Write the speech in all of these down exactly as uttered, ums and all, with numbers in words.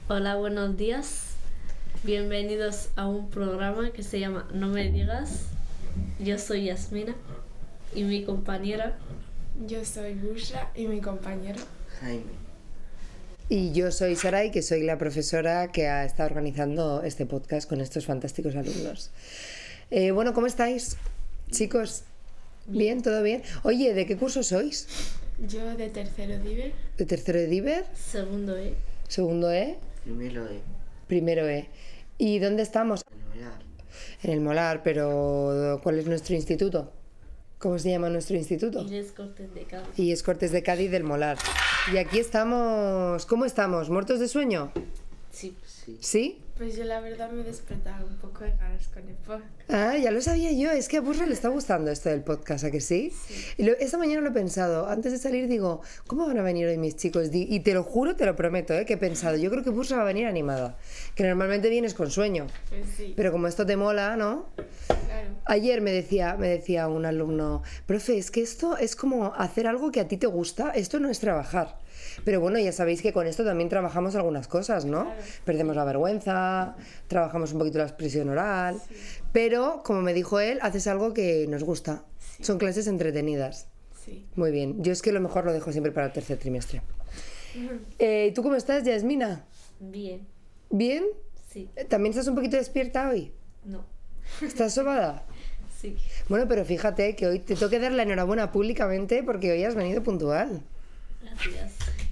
Hola, buenos días. Bienvenidos a un programa que se llama No me digas. Yo soy Yasmina y mi compañera. Yo soy Bushra y mi compañero Jaime. Y yo soy Saray, que soy la profesora que ha estado organizando este podcast con estos fantásticos alumnos. Eh, bueno, ¿cómo estáis, chicos? ¿Bien? ¿Todo bien? Oye, ¿de qué curso sois? Yo de tercero Diver. ¿De tercero de Diver? Segundo E. ¿Segundo E? Primero E. Primero E. ¿Y dónde estamos? El Molar. En el Molar, pero ¿cuál es nuestro instituto? ¿Cómo se llama nuestro instituto? Inés Cortes de Cádiz. Y es Cortes de Cádiz del Molar. Y aquí estamos... ¿Cómo estamos? ¿Muertos de sueño? Sí. Sí. ¿Sí? Pues yo la verdad me he despertado un poco de ganas con el podcast. Ah, ya lo sabía yo. Es que a Burra le está gustando esto del podcast, ¿a que sí? Sí. Y lo, esta mañana lo he pensado. Antes de salir digo, ¿cómo van a venir hoy mis chicos? Di- Y te lo juro, te lo prometo, ¿eh? Que he pensado. Yo creo que Burra va a venir animada. Que normalmente vienes con sueño. Pues sí, Pero como esto te mola, ¿no? claro. Ayer me decía, me decía un alumno, profe, es que esto es como hacer algo que a ti te gusta, esto no es trabajar. Pero bueno, ya sabéis que con esto también trabajamos algunas cosas, ¿no? Claro. Perdemos la vergüenza, trabajamos un poquito la expresión oral, Sí. pero como me dijo él, haces algo que nos gusta. Sí. Son clases entretenidas. Sí. Muy bien, yo es que lo mejor lo dejo siempre para el tercer trimestre. Eh, ¿Tú cómo estás, Yasmina? Bien. ¿Bien? Sí. ¿También estás un poquito despierta hoy? No. ¿Estás sobada? Sí. Bueno, pero fíjate que hoy te tengo que dar la enhorabuena públicamente porque hoy has venido puntual. Gracias.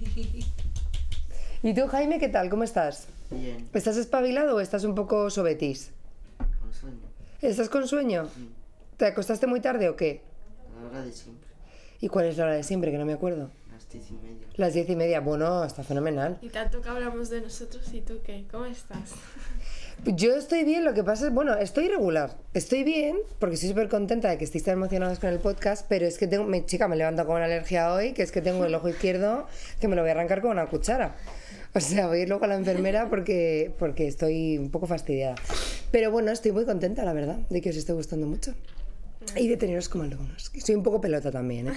¿Y tú, Jaime, qué tal? ¿Cómo estás? Bien. ¿Estás espabilado o estás un poco sobetis? Con sueño. ¿Estás con sueño? Sí. ¿Te acostaste muy tarde o qué? A la hora de siempre. ¿Y cuál es la hora de siempre? Que no me acuerdo. Las diez y media. Las diez y media. Bueno, está fenomenal. Y tanto que hablamos de nosotros, ¿y tú qué? ¿Cómo estás? Yo estoy bien, lo que pasa es, bueno, estoy regular. Estoy bien porque estoy súper contenta de que estéis tan emocionados con el podcast, pero es que tengo, mi chica me levanta con una alergia hoy, que es que tengo el ojo izquierdo que me lo voy a arrancar con una cuchara. O sea, voy a ir luego a la enfermera porque, porque estoy un poco fastidiada. Pero bueno, estoy muy contenta, la verdad, de que os esté gustando mucho. Y de teneros como alumnos. Que soy un poco pelota también, ¿eh?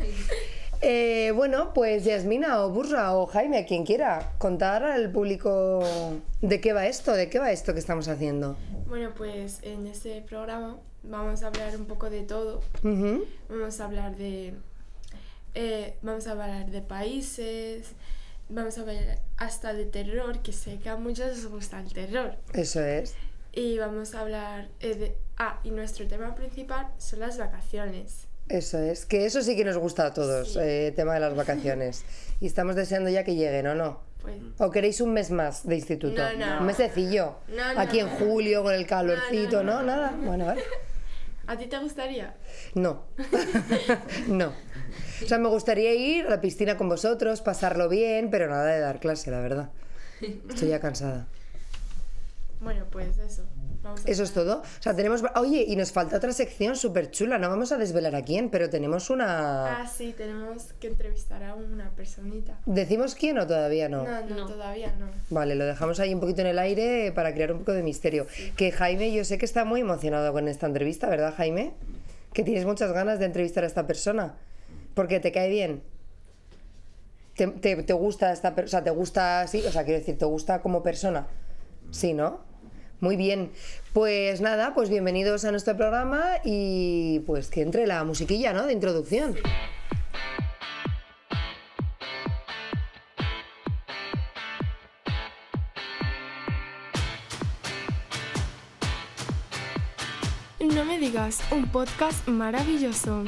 Eh, bueno, pues Yasmina o Burra o Jaime, quien quiera, contar al público de qué va esto, de qué va esto que estamos haciendo. Bueno, pues en este programa vamos a hablar un poco de todo. Ujú. Vamos a hablar de... eh, vamos a hablar de países, vamos a hablar hasta de terror, que sé que a muchos les gusta el terror. Eso es. Y vamos a hablar eh, de... Ah, y nuestro tema principal son las vacaciones. Eso es, que eso sí que nos gusta a todos, Sí. eh, tema de las vacaciones. Y estamos deseando ya que lleguen, ¿o no? Pues... ¿O queréis un mes más de instituto? No, no. Un mesecillo. No, no. Aquí en julio con el calorcito, No, ¿no? no, no. Nada. Bueno, vale. ¿A ti te gustaría? No. No. O sea, me gustaría ir a la piscina con vosotros, pasarlo bien, pero nada de dar clase, la verdad. Estoy ya cansada. Bueno, pues eso. Vamos a Eso es hablar. todo. O sea, tenemos... Oye, y nos falta otra sección súper chula. No vamos a desvelar a quién, pero tenemos una... Ah, sí, tenemos que entrevistar a una personita. ¿Decimos quién o todavía no? No, no, No. todavía no. Vale, lo dejamos ahí un poquito en el aire para crear un poco de misterio. Que Jaime, yo sé que está muy emocionado con esta entrevista, ¿verdad, Jaime? Que tienes muchas ganas de entrevistar a esta persona. Porque te cae bien. ¿Te, te, te gusta esta persona? O sea, ¿te gusta así? O sea, quiero decir, ¿te gusta como persona? Sí, ¿no? Muy bien. Pues nada, pues bienvenidos a nuestro programa y pues que entre la musiquilla, ¿no? De introducción. No me digas, un podcast maravilloso.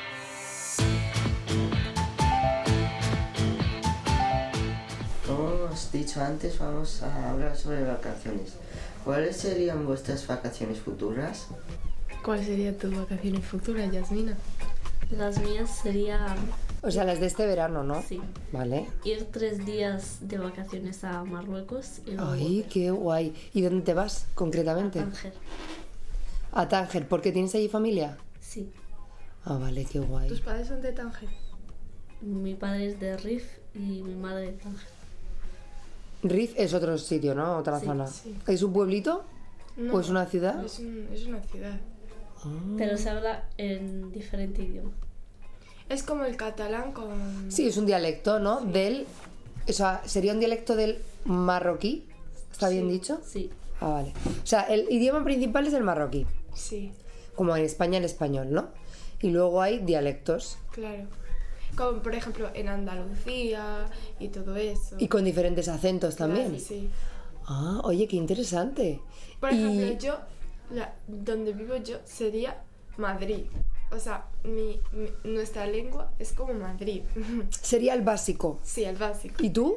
Como hemos dicho antes, vamos a hablar sobre vacaciones. ¿Cuáles serían vuestras vacaciones futuras? ¿Cuál sería tu vacaciones futuras, Yasmina? Las mías serían, O sea, las de este verano, ¿no? sí, Vale. ir tres días de vacaciones a Marruecos y luego Ay, qué guay. ¿Y dónde te vas a concretamente? Tánger. A Tánger, ¿porque tienes allí familia? Sí. Ah, vale, qué guay. ¿Tus padres son de Tánger? Mi padre es de Rif y mi madre de Tánger. Rif es otro sitio, ¿no? Otra Sí, zona. sí. ¿Es un pueblito? No, ¿O es una ciudad? Es, un- es una ciudad. Pero se habla en diferente idioma. Es como el catalán con... Sí, es un dialecto, ¿no? Del O sea, ¿sería un dialecto del marroquí? ¿Está bien Sí, dicho? Sí. Ah, vale. O sea, el idioma principal es el marroquí, Sí, como en España el español, ¿no? Y luego hay dialectos claro. Como por ejemplo en Andalucía y todo eso. y con diferentes acentos también. Claro, sí. Ah, oye, qué interesante. Por Y- ejemplo, yo, la- donde vivo yo sería Madrid. O sea, mi, mi- nuestra lengua es como Madrid. Sería el básico. Sí, el básico. ¿Y tú?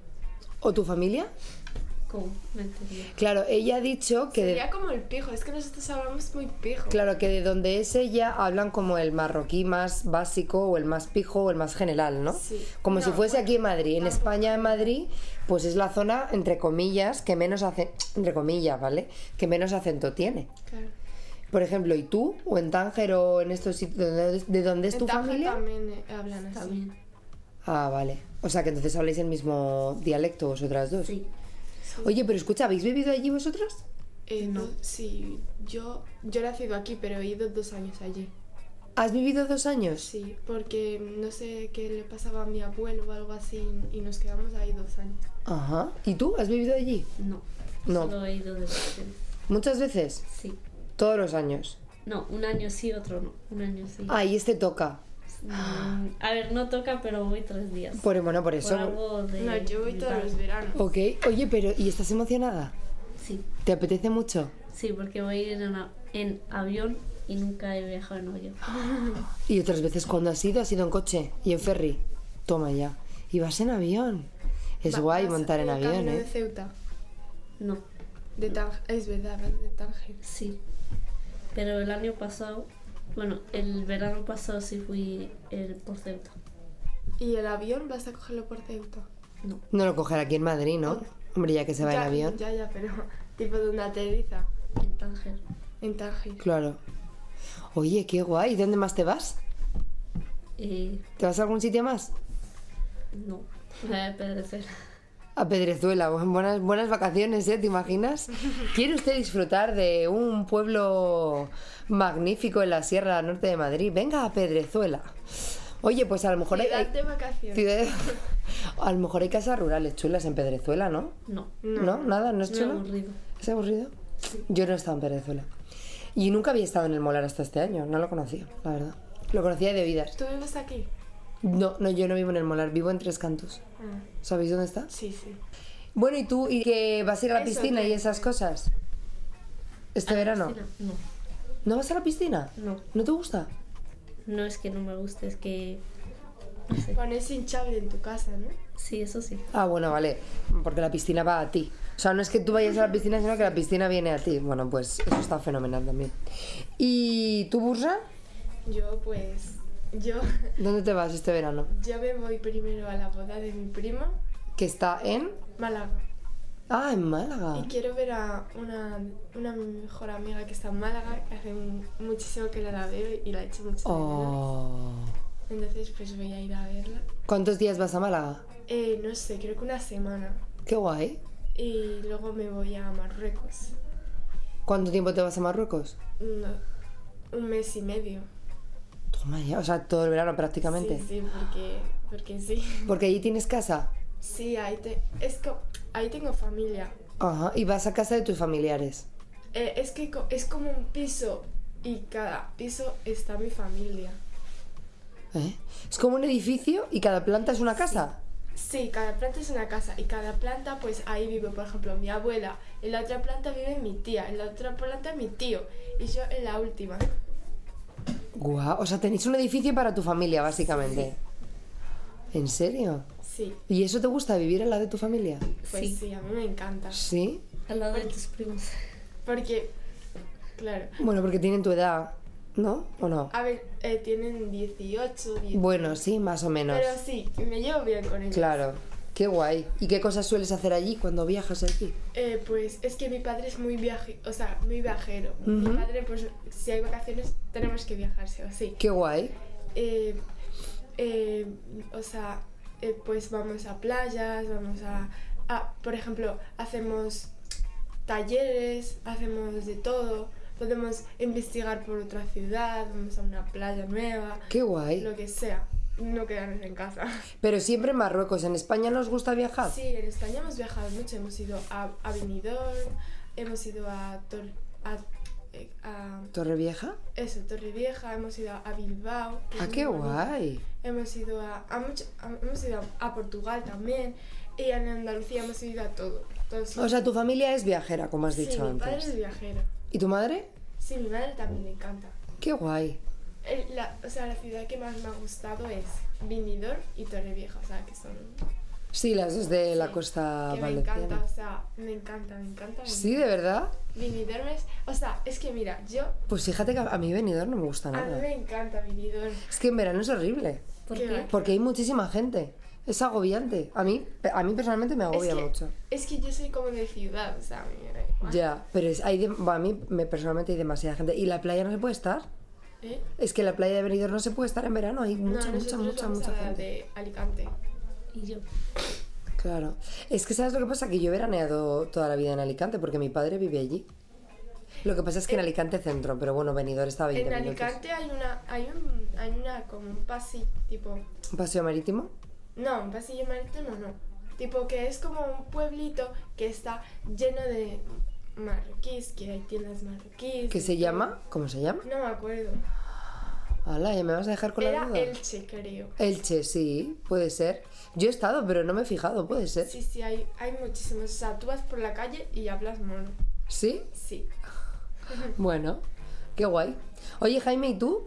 ¿O tu familia? ¿Cómo? No entendí. Claro, ella ha dicho que... de- Sería como el pijo, es que nosotros hablamos muy pijo. Claro, que de donde es ella hablan como el marroquí más básico o el más pijo o el más general, ¿no? Sí. Como No, si fuese bueno, aquí en Madrid. En tampoco. España, en Madrid, pues es la zona, entre comillas, que menos hace... Entre comillas, ¿vale? Que menos acento tiene. Claro. Por ejemplo, ¿y tú? ¿O en Tánger o en estos sitios? ¿De, de dónde es En tu Tánger familia? también eh, hablan así. También. Ah, vale. O sea, que entonces habláis el mismo dialecto vosotras dos. Sí. Oye, pero escucha, ¿habéis vivido allí vosotras? Eh, no. Sí, yo, yo he nacido aquí, pero he ido dos años allí. ¿Has vivido dos años? Sí, porque no sé qué le pasaba a mi abuelo o algo así y nos quedamos ahí dos años. Ajá. ¿Y tú? ¿Has vivido allí? No. No. Solo he ido de vacaciones. ¿Muchas veces? Sí. Todos los años. No, un año sí, otro no. Un año sí. Ah, y este toca. Mm, a ver, no toca, pero voy tres días. Por, bueno, por eso. Por algo de... No, yo voy todos vital. los veranos. Ok. Oye, pero ¿y estás emocionada? Sí. ¿Te apetece mucho? Sí, porque voy a ir en, a- en avión y nunca he viajado en avión. ¿Y otras veces cuando has ido? ¿Has ido en coche y en ferry? Toma ya. ¿Y vas en avión? Es Va- guay vas montar en el avión, camino de ¿eh? Ceuta, No, de Tánger, es verdad, vas de Tánger. sí. Pero el año pasado, bueno, el verano pasado sí fui el, por Ceuta. ¿Y el avión vas a cogerlo por Ceuta? No, No lo cogerá aquí en Madrid, ¿no? Hombre, ya que se va en Ya, avión. Ya, ya, pero tipo donde aterriza, en Tánger. en Tánger. Claro. Oye, qué guay. ¿Y dónde más te vas? Eh, ¿Te vas a algún sitio más? no, voy a Pedrezuela. A Pedrezuela, buenas, buenas vacaciones, ¿eh? ¿Te imaginas? ¿Quiere usted disfrutar de un pueblo magnífico en la Sierra Norte de Madrid? Venga a Pedrezuela. Oye, pues a lo mejor hay, Ciudad hay- de vacaciones. ciudades- a lo mejor hay casas rurales chulas en Pedrezuela, ¿no? No, ¿No? ¿Nada? ¿No es me he chulo? aburrido. ¿Es aburrido? Yo no he estado en Venezuela. Y nunca había estado en el Molar hasta este año, no lo conocía, la verdad. Lo conocía de oídas. ¿Tú vives aquí? No, no, yo no vivo en el Molar, vivo en Tres Cantos. Ah, ¿Sabéis dónde está? sí, sí. Bueno, ¿y tú? ¿Y que vas a ir a la Eso, piscina y que- esas cosas? ¿Este ¿A la verano? piscina? No, ¿No vas a la piscina? no. ¿No te gusta? No es que no me guste, es que... No sé. Pones hinchable en tu casa, ¿no? Sí, eso sí. Ah, bueno, vale, porque la piscina va a ti. O sea, no es que tú vayas a la piscina, sino que la piscina viene a ti. Bueno, pues eso está fenomenal también. ¿Y tú, Bursa? Yo pues, yo, ¿Dónde te vas este verano? yo me voy primero a la boda de mi prima, Que está en... Málaga. Ah, en Málaga. Y quiero ver a una, una mejor amiga que está en Málaga, que hace mu- muchísimo que no la veo y la he hecho mucho de menos. Oh. Entonces pues voy a ir a verla. ¿Cuántos días vas a Málaga? Eh, no sé, creo que una semana. Qué guay. Y luego me voy a Marruecos. ¿Cuánto tiempo te vas a Marruecos? No, un mes y medio. Toma ya, o sea, todo el verano prácticamente. Sí, sí, porque, porque sí. Porque allí tienes casa. Sí, ahí, te, es que, ahí tengo familia. Ajá, y vas a casa de tus familiares. Eh, es que co- es como un piso y cada piso está mi familia. ¿Eh? Es como un edificio y cada planta es una casa. Sí, cada planta es una casa y cada planta pues ahí vive, por ejemplo, mi abuela. En la otra planta vive mi tía, en la otra planta mi tío y yo en la última. Guau, o sea, tenéis un edificio para tu familia, básicamente. ¿En serio? Sí, ¿Y eso te gusta, vivir al lado de tu familia? pues sí, Sí. a mí me encanta. Sí. Al lado de tus primos. Porque, claro, Bueno, porque tienen tu edad, ¿no? ¿O no? a ver, eh, tienen dieciocho, diez. Bueno, sí, más o menos. Pero sí, me llevo bien con ellos. Claro, qué guay. ¿Y qué cosas sueles hacer allí cuando viajas aquí? Eh, pues es que mi padre es muy viaje, o sea, muy viajero. Mi Ujú. padre, pues si hay vacaciones tenemos que viajar, sí o sí. Qué guay. Eh, eh, o sea, eh, pues vamos a playas, vamos a, a, por ejemplo, hacemos talleres, hacemos de todo. Podemos investigar por otra ciudad, vamos a una playa nueva, Qué guay. lo que sea. no quedarnos en casa. Pero siempre en Marruecos. ¿En España nos gusta viajar? Sí, en España hemos viajado mucho, hemos ido a, a Benidorm, hemos ido a, Tor, a, eh, a ¿Torrevieja? eso, Torrevieja, hemos ido a Bilbao. que Ah, es qué muy bonito. guay. Hemos ido a, a, mucho, a- hemos ido a, a Portugal también, y en Andalucía hemos ido a todo. todo O sea, tu familia es viajera, como has sí, dicho mi padre antes. es viajero. ¿Y tu madre? Sí, mi madre también le encanta. Qué guay. El- la, o sea, la ciudad que más me ha gustado es Benidorm y Torrevieja, o sea, que son... Sí, las dos de la sí, costa que me valenciana. encanta, o sea, me encanta, me encanta. Sí, de verdad. Benidorm es... O sea, es que mira, yo... Pues fíjate que a mí Benidorm no me gusta A mí nada. me encanta Benidorm. Es que en verano es horrible. ¿Por Qué qué? va. Porque hay muchísima gente. Es agobiante. A mí, a mí personalmente me agobia es que, mucho. Es que yo soy como de ciudad, o sea, a mí me da igual. Ya, pero es, hay de- bueno, a mí me, personalmente hay demasiada gente. ¿Y la playa no se puede estar? ¿Eh? Es que la playa de Benidorm no se puede estar en verano. Hay mucha, no, mucha, nosotros mucha, vamos mucha a la gente. de Alicante. Y yo. Claro. Es que ¿sabes lo que pasa? Que yo he veraneado toda la vida en Alicante porque mi padre vive allí. Lo que pasa es que en Alicante centro, pero bueno, Benidorm está a veinte En minutos. Alicante hay una, hay un, hay una como un pasillo, tipo, ¿Un paseo marítimo? no, un pasillo marítimo no, tipo que es como un pueblito que está lleno de marroquíes, que hay tiendas marroquíes. ¿Qué y se todo. llama? ¿Cómo se llama? No me acuerdo. Hala, ya me vas a dejar con la Era duda. Elche, creo. Elche, sí, puede ser. Yo he estado, pero no me he fijado, puede ser. Sí, sí, hay, hay muchísimos. O sea, tú vas por la calle y hablas mono. ¿Sí? Sí. Bueno, qué guay. Oye, Jaime, ¿y tú?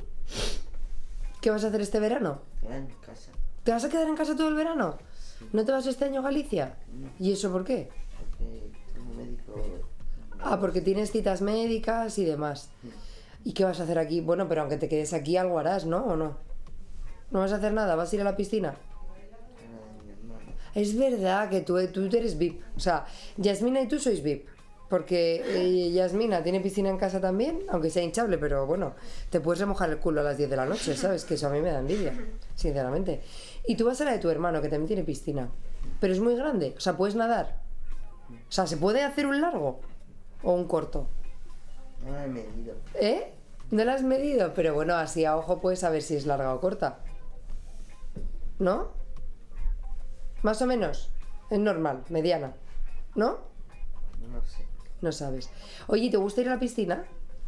¿Qué vas a hacer este verano? Queda en casa. ¿Te vas a quedar en casa todo el verano? ¿No te vas este año a Galicia? ¿Y eso por qué? Porque tengo un médico. Ah, porque tienes citas médicas y demás. ¿Y qué vas a hacer aquí? Bueno, pero aunque te quedes aquí, algo harás, ¿no? ¿O no? ¿No vas a hacer nada? ¿Vas a ir a la piscina? Era de mi hermano. Es verdad que tú, tú eres V I P. O sea, Yasmina y tú sois V I P. Porque eh, Yasmina tiene piscina en casa también, aunque sea hinchable, pero bueno, te puedes remojar el culo a las diez de la noche, ¿sabes? Que eso a mí me da envidia, sinceramente. Y tú vas a la de tu hermano, que también tiene piscina. Pero es muy grande, o sea, puedes nadar. O sea, ¿se puede hacer un largo o un corto? No la he medido. ¿Eh? ¿No la has medido? Pero bueno, así a ojo puedes saber si es larga o corta. ¿No? Más o menos. Es normal, mediana. ¿No? No lo sé. No sabes. Oye, ¿te gusta ir a la piscina?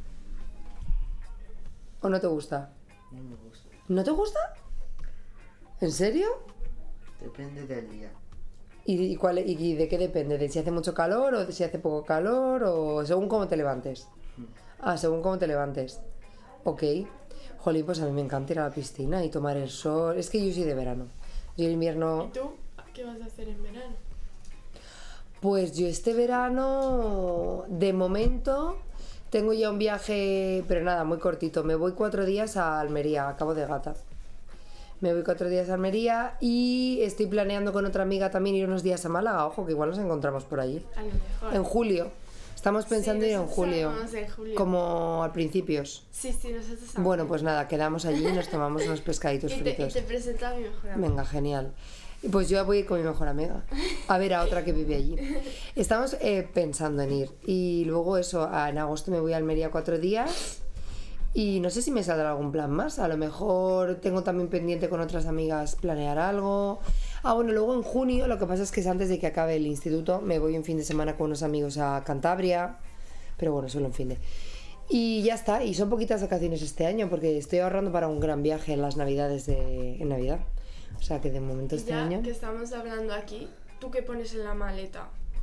¿O no te gusta? No me gusta. ¿No te gusta? ¿En serio? Depende del día. ¿Y, y cuál, y de qué depende? ¿De si hace mucho calor o de si hace poco calor? ¿O según cómo te levantes? Ah, según cómo te levantes. Ok. Jolín, pues a mí me encanta ir a la piscina y tomar el sol. Es que yo soy de verano. Yo el invierno... ¿Y tú? ¿Qué vas a hacer en verano? Pues yo este verano, de momento, tengo ya un viaje, pero nada, muy cortito. Me voy cuatro días a Almería, a Cabo de Gata. Me voy cuatro días a Almería y estoy planeando con otra amiga también ir unos días a Málaga. Ojo, que igual nos encontramos por allí. A lo mejor. En julio. Estamos pensando Sí, ir en nosotros julio. vamos en julio. Como a principios. Sí, sí, nosotros también. Bueno, pues nada, quedamos allí y nos tomamos unos pescaditos y te, y fritos. te presento a mi mejor amiga. Venga, genial. Y Pues yo voy con mi mejor amiga a ver a otra que vive allí. Estamos eh, pensando en ir. Y luego eso, a- en agosto me voy a Almería cuatro días. Y no sé si me saldrá algún plan más. A lo mejor tengo también pendiente con otras amigas planear algo. Ah, bueno, luego en junio, lo que pasa es que es antes de que acabe el instituto, me voy un fin de semana con unos amigos a Cantabria. Pero bueno, solo un fin de... Y ya está, y son poquitas vacaciones este año porque estoy ahorrando para un gran viaje en las navidades de... en Navidad. O sea que de momento Y este ya año... que estamos hablando aquí, ¿tú qué pones en la maleta?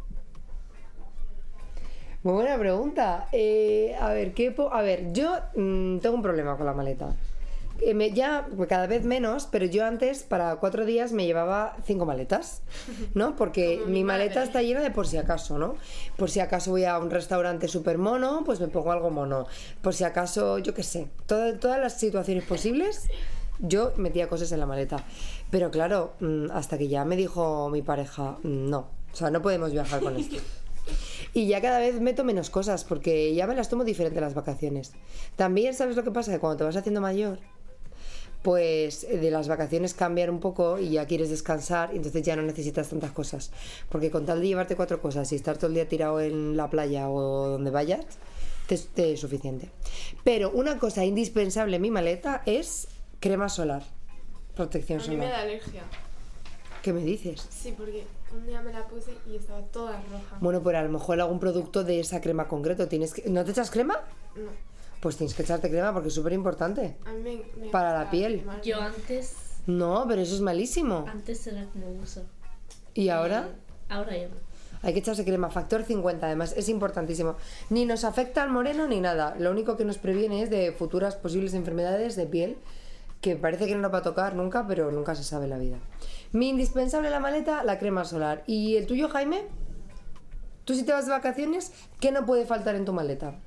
Muy buena pregunta. Eh, a ver, ¿qué po- a ver, yo mm, tengo un problema con la maleta. Eh, me- ya pues, cada vez menos, pero yo antes para cuatro días me llevaba cinco maletas, ¿no? Porque Como mi mi maleta madre. está llena de por si acaso, ¿no? Por si acaso voy a un restaurante súper mono, pues me pongo algo mono. Por si acaso, yo qué sé, todo- todas las situaciones posibles, yo metía cosas en la maleta. Pero claro, mm, hasta que ya me dijo mi pareja, mm, no, o sea, no podemos viajar con esto. Y ya cada vez meto menos cosas porque ya me las tomo diferente las vacaciones. También, ¿sabes lo que pasa? Que cuando te vas haciendo mayor, pues eh, de las vacaciones cambian un poco y ya quieres descansar y entonces ya no necesitas tantas cosas. Porque con tal de llevarte cuatro cosas y estar todo el día tirado en la playa o donde vayas, te, te es suficiente. Pero una cosa indispensable en mi maleta es crema solar. protección A mí me solar. da alergia. ¿Qué me dices? Sí, porque un día me la puse y estaba toda roja. Bueno, pues a lo mejor algún producto de esa crema concreto tienes que... ¿No te echas crema? No, Pues tienes que echarte crema porque es súper importante. a mí me, me Para la gusta piel. quemarme. Yo antes, No, pero eso es malísimo. antes era como uso. ¿Y ahora? Ahora ya no. Hay que echarse crema, factor cincuenta además, es importantísimo. Ni nos afecta al moreno ni nada. Lo único que nos previene es de futuras posibles enfermedades de piel, que parece que no nos va a tocar nunca, pero nunca se sabe en la vida. Mi indispensable en la maleta, la crema solar. ¿Y el tuyo, Jaime? Tú si te vas de vacaciones, ¿qué no puede faltar en tu maleta?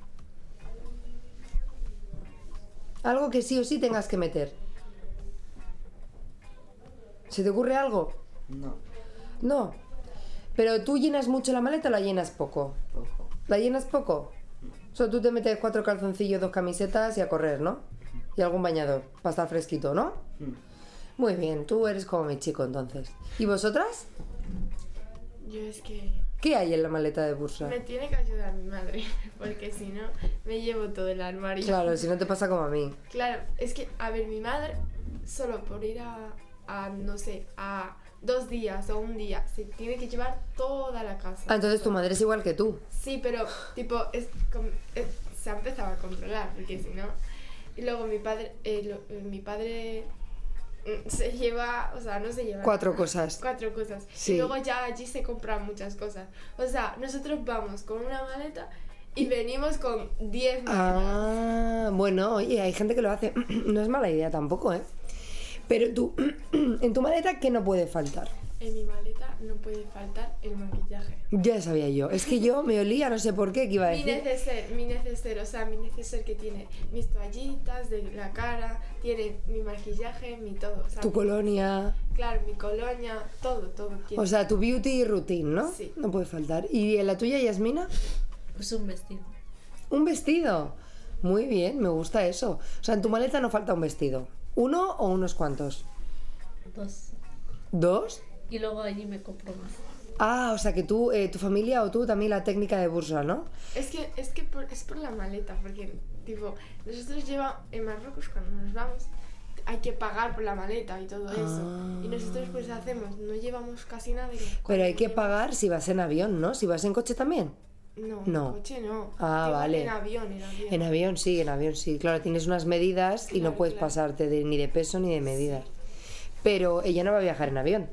Algo que sí o sí tengas que meter. ¿Se te ocurre algo? No, No. Pero tú llenas mucho la maleta o la llenas poco. poco. ¿La llenas poco? O sea, tú te metes cuatro calzoncillos, dos camisetas y a correr, ¿no? Y algún bañador, para estar fresquito, ¿no? Mm. Muy bien, tú eres como mi chico entonces. ¿Y vosotras? Yo es que ¿Qué hay en la maleta de Bursa? me tiene que ayudar mi madre, porque si no me llevo todo el armario. Claro, si no te pasa como a mí. Claro, es que, a ver, mi madre, solo por ir a, a, no sé, a dos días o un día, se tiene que llevar toda la casa. Ah, entonces tu madre es igual que tú. Sí, pero, tipo, es, com- es- se ha empezado a controlar, porque si no... Y luego mi padre, eh, lo- eh, mi padre mm, se lleva, o sea, no se lleva... Cuatro nada. cosas. Cuatro cosas. Sí. Y luego ya allí se compran muchas cosas. O sea, nosotros vamos con una maleta y venimos con diez maletas. Ah, bueno, oye, hay gente que lo hace. No es mala idea tampoco, ¿eh? Pero tú, en tu maleta, ¿qué no puede faltar? En mi maleta no puede faltar el maquillaje. Ya sabía yo. Es que yo me olía, no sé por qué, que iba a Mi decir. neceser, mi neceser, o sea, mi neceser que tiene mis toallitas de la cara, tiene mi maquillaje, mi todo. O sea, Tu mi- colonia. Claro, mi colonia, todo, todo tiene. O sea, tu beauty routine, ¿no? Sí. No puede faltar. ¿Y en la tuya, Yasmina? Pues un vestido. Un vestido. Muy bien, me gusta eso. O sea, en tu maleta no falta un vestido. ¿Uno o unos cuantos? Dos. ¿Dos? Y luego allí me compro más. Ah, o sea que tú, eh, tu familia o tú también la técnica de Bursa, ¿no? Es que, es que por, es por la maleta, porque, tipo, nosotros lleva en Marruecos cuando nos vamos, hay que pagar por la maleta y todo eso. Ah. Y nosotros pues hacemos, no llevamos casi nada. y Pero cuando hay que llevamos- pagar si vas en avión, ¿no? Si vas en coche también. No, No. en coche no. Ah, Digo, vale. En avión, en avión. En avión sí, en avión sí. Claro, tienes unas medidas y no Claro, puedes claro. pasarte de- ni de peso ni de medidas. Pero ella no va a viajar en avión.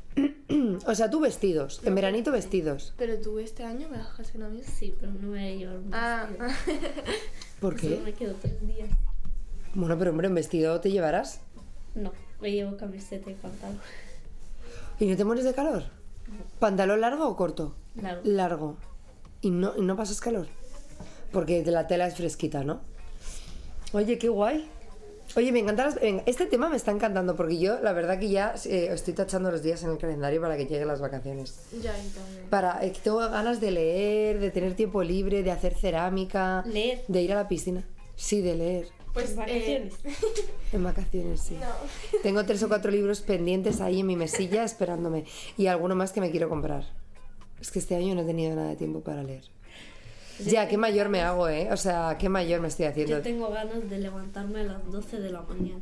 O sea, tú vestidos. En veranito vestidos. Pero tú este año viajas en avión. Sí, pero no me voy a llevar un Ah, vestido. ¿Por Solo qué? me quedo tres días. Bueno, pero hombre, en vestido te llevarás. No, me llevo camiseta y pantalón. ¿Y no te mueres de calor? ¿Pantalón largo o corto? Largo. Largo. ¿Y no, y no pasas calor? Porque de la tela es fresquita, ¿no? Oye, qué guay. Oye, me encanta las- venga, este tema me está encantando porque yo, la verdad que ya eh, estoy tachando los días en el calendario para que lleguen las vacaciones. ya, yo también. Para, eh, que tengo ganas de leer, de tener tiempo libre, de hacer cerámica, Leer. de ir a la piscina. Sí, de leer. Pues, En vacaciones. eh, En vacaciones, sí. no. Tengo tres o cuatro libros pendientes ahí en mi mesilla esperándome. Y alguno más que me quiero comprar. Es que este año no he tenido nada de tiempo para leer. Ya, qué mayor me hago, ¿eh? O sea, qué mayor me estoy haciendo. Yo tengo ganas de levantarme a las doce de la mañana.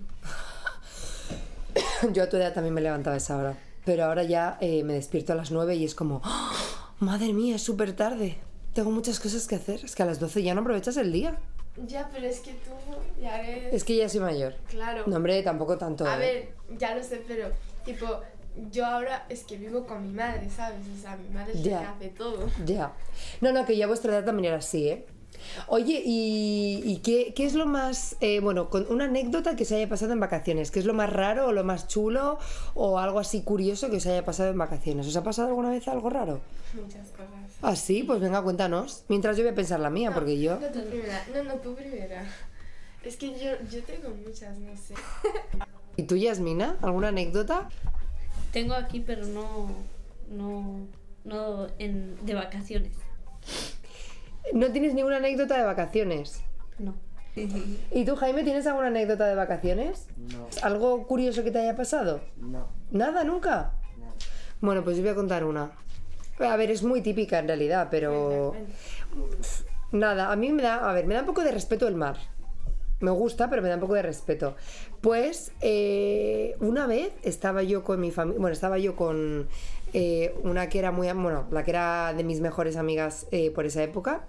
Yo a tu edad también me levantaba a esa hora. Pero ahora ya eh, me despierto a las nueve y es como... ¡Oh! Madre mía, es súper tarde. Tengo muchas cosas que hacer. Es que a las doce ya no aprovechas el día. Ya, pero es que tú ya eres... Es que ya soy mayor. Claro. No, hombre, tampoco tanto. A ¿eh? ver, ya lo sé, pero, tipo, yo ahora es que vivo con mi madre, ¿sabes? O sea, mi madre es la Ya. que hace todo. Ya. No, no, que ya a vuestra edad también era así, ¿eh? Oye, ¿y, y qué, qué es lo más... eh, bueno, con una anécdota que os haya pasado en vacaciones? ¿Qué es lo más raro o lo más chulo o algo así curioso que os haya pasado en vacaciones? ¿Os ha pasado alguna vez algo raro? Muchas cosas. Ah, sí, pues venga, cuéntanos. Mientras yo voy a pensar la mía, No, porque yo... No, tú primera. No, no, tú primera. Es que yo, yo tengo muchas, no sé. ¿Y tú, Yasmina? ¿Alguna anécdota? Tengo aquí, pero no, no, no en, de vacaciones. ¿No tienes ninguna anécdota de vacaciones? No. ¿Y tú, Jaime, tienes alguna anécdota de vacaciones? No, ¿Algo curioso que te haya pasado? no, ¿Nada, nunca? no. Bueno, pues yo voy a contar una. A ver, es muy típica en realidad, pero... Cuenta, cuenta. Nada, a mí me da... A ver, me da un poco de respeto el mar. Me gusta, pero me da un poco de respeto. Pues eh, una vez estaba yo con mi familia, bueno, estaba yo con eh, una que era muy, bueno, la que era de mis mejores amigas eh, por esa época,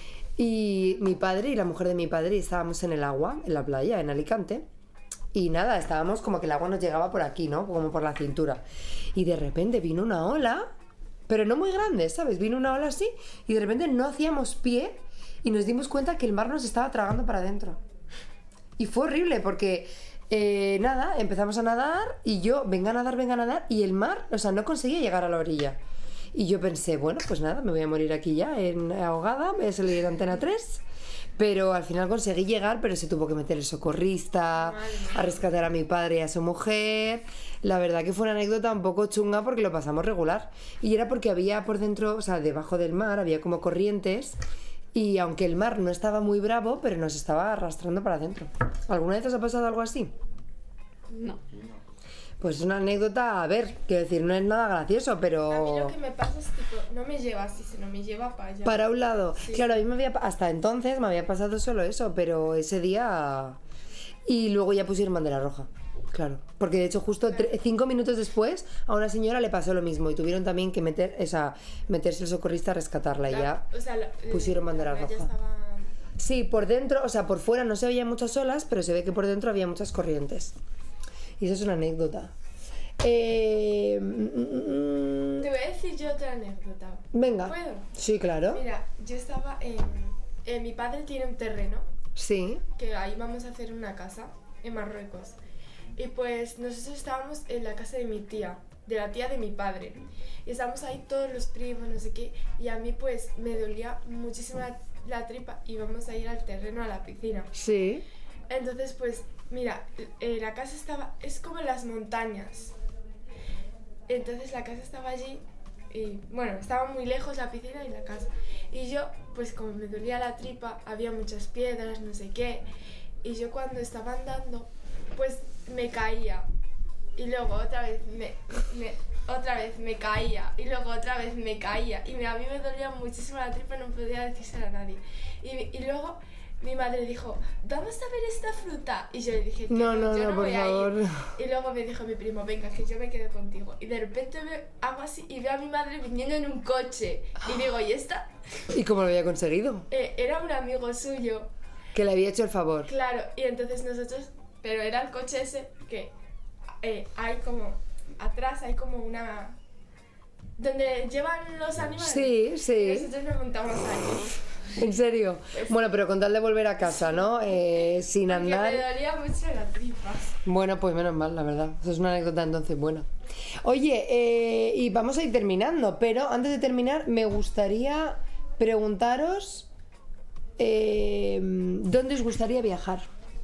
y mi padre y la mujer de mi padre estábamos en el agua, en la playa, en Alicante, y nada, estábamos como que el agua nos llegaba por aquí, ¿no? Como por la cintura. Y de repente vino una ola, pero no muy grande, ¿sabes? Vino una ola así, y de repente no hacíamos pie, y nos dimos cuenta que el mar nos estaba tragando para adentro. Y fue horrible porque, eh, nada, empezamos a nadar y yo, venga a nadar, venga a nadar, y el mar, o sea, no conseguía llegar a la orilla. Y yo pensé, bueno, pues nada, me voy a morir aquí ya, en ahogada, voy a salir en Antena tres. Pero al final conseguí llegar, pero se tuvo que meter el socorrista a rescatar a mi padre y a su mujer. La verdad que fue una anécdota un poco chunga porque lo pasamos regular. Y era porque había por dentro, o sea, debajo del mar, había como corrientes. Y aunque el mar no estaba muy bravo, pero nos estaba arrastrando para adentro. ¿Alguna vez os ha pasado algo así? No. Pues es una anécdota, a ver, quiero decir, no es nada gracioso, pero... A mí lo que me pasa es tipo, no me lleva así, sino me lleva para allá. Para un lado. Sí. Claro, a mí me había... Hasta entonces me había pasado solo eso, pero ese día... Y luego ya pusieron bandera roja. Claro. Porque de hecho justo tre- cinco minutos después a una señora le pasó lo mismo y tuvieron también que meter, esa, meterse el socorrista a rescatarla y La- ya o sea, la- pusieron bandera la playa roja. estaba- Sí, por dentro, o sea, por fuera no se veían muchas olas, pero se ve que por dentro había muchas corrientes. Y eso es una anécdota. Eh, mm, mm, Te voy a decir yo otra anécdota. venga. ¿Puedo? Sí, claro. Mira, yo estaba en... eh, mi padre tiene un terreno Sí. que ahí vamos a hacer una casa en Marruecos. Y pues nosotros estábamos en la casa de mi tía, de la tía de mi padre. Y estábamos ahí todos los primos, no sé qué. Y a mí pues me dolía muchísimo la, la tripa y vamos a ir al terreno, a la piscina. Sí. Entonces pues, mira, eh, la casa estaba... Es como en las montañas. Entonces la casa estaba allí y bueno, estaba muy lejos la piscina y la casa. Y yo, pues como me dolía la tripa, había muchas piedras, no sé qué. Y yo cuando estaba andando, pues me caía. Y luego otra vez me, me, otra vez me caía. Y luego otra vez me caía. Y me, a mí me dolía muchísimo la tripa y no podía decírselo a nadie. Y, y luego mi madre dijo, vamos a ver esta fruta. Y yo le dije, No, "Tío, no, yo no, no por voy a ir". favor. Y luego me dijo mi primo, venga, que yo me quedo contigo. Y de repente me hago así y veo a mi madre viniendo en un coche. Y digo, ¿y esta? ¿Y cómo lo había conseguido? Eh, era un amigo suyo. Que le había hecho el favor. Claro, y entonces nosotros, pero era el coche ese que eh, hay como, atrás hay como una... donde llevan los animales. Sí, Y sí. nosotros nos montamos ahí. En serio. Bueno, pero con tal de volver a casa, ¿no? Eh, sin Porque andar. me dolía mucho la tripa. Bueno, pues menos mal, la verdad. Eso es una anécdota entonces buena. Oye, eh, y vamos a ir terminando, pero antes de terminar me gustaría preguntaros eh, ¿dónde os gustaría viajar?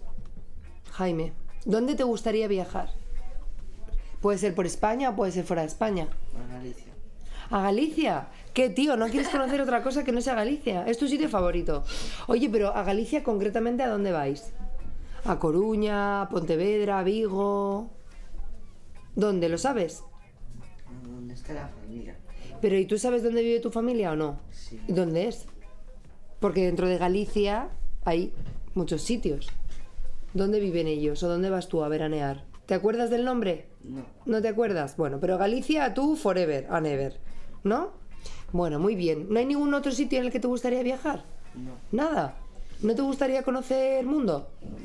Jaime, ¿dónde te gustaría viajar? Puede ser por España o puede ser fuera de España. A Galicia. ¿A Galicia? ¿Qué, tío? ¿No quieres conocer otra cosa que no sea Galicia? Es tu sitio favorito. Oye, pero a Galicia concretamente, ¿a dónde vais? ¿A Coruña, a Pontevedra, a Vigo? ¿Dónde? ¿Lo sabes? ¿Dónde está la familia? Pero ¿y tú sabes dónde vive tu familia o no? Sí. ¿Y dónde es? Porque dentro de Galicia hay muchos sitios. ¿Dónde viven ellos? ¿O dónde vas tú a veranear? ¿Te acuerdas del nombre? No. ¿No te acuerdas? Bueno, pero Galicia tú forever and ever, ¿no? Bueno, muy bien. ¿No hay ningún otro sitio en el que te gustaría viajar? No. ¿Nada? ¿No te gustaría conocer el mundo?